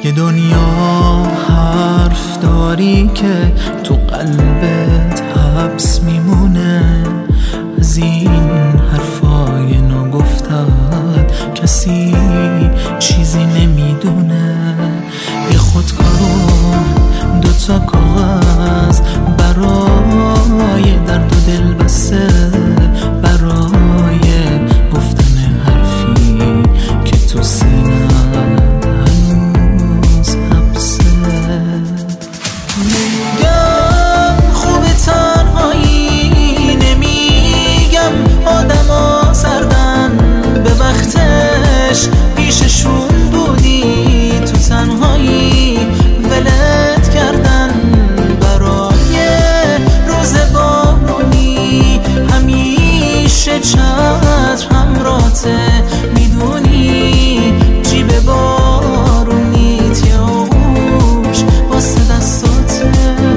یه دنیا حرف داری که تو قلبت حبس میمونه، از این حرفای نگفتت کسی چیزی نمیدونه. یه خودکار دوتا کاغذ برای درد و دل بسته، برای گفتن حرفی که تو سینه‌ت هنوز حبسه. نمیگم خوب تنهایی، نمیگم آدما سردن به وقتش پیششون بودی، تو تنهایی ولت کردن برای روز بارونی. همیشه چتر همراته، میدونی جیب بارونیت یه آغوش واسه دستاته.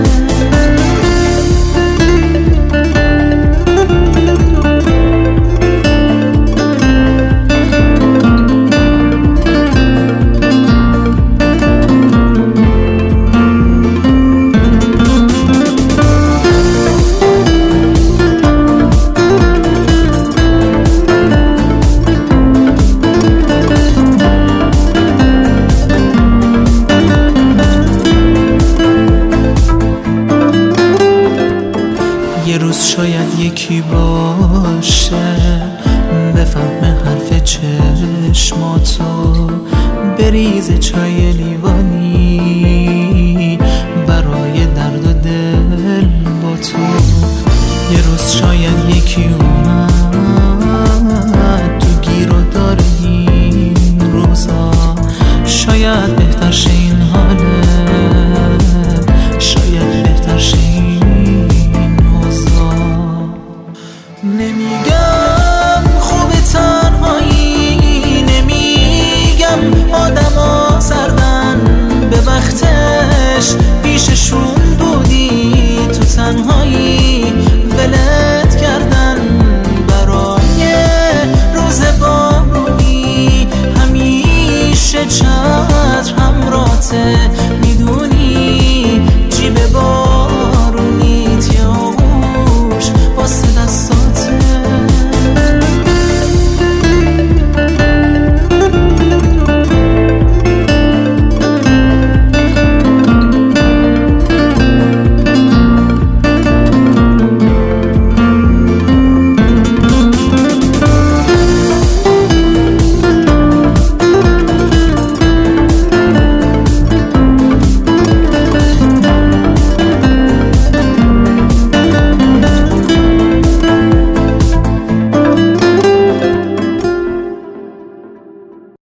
یه روز شاید یکی باشه بفهمه حرف چشماتو، بریزه چای لیوانی برای درد و دل با تو. یه روز شاید یکی اومد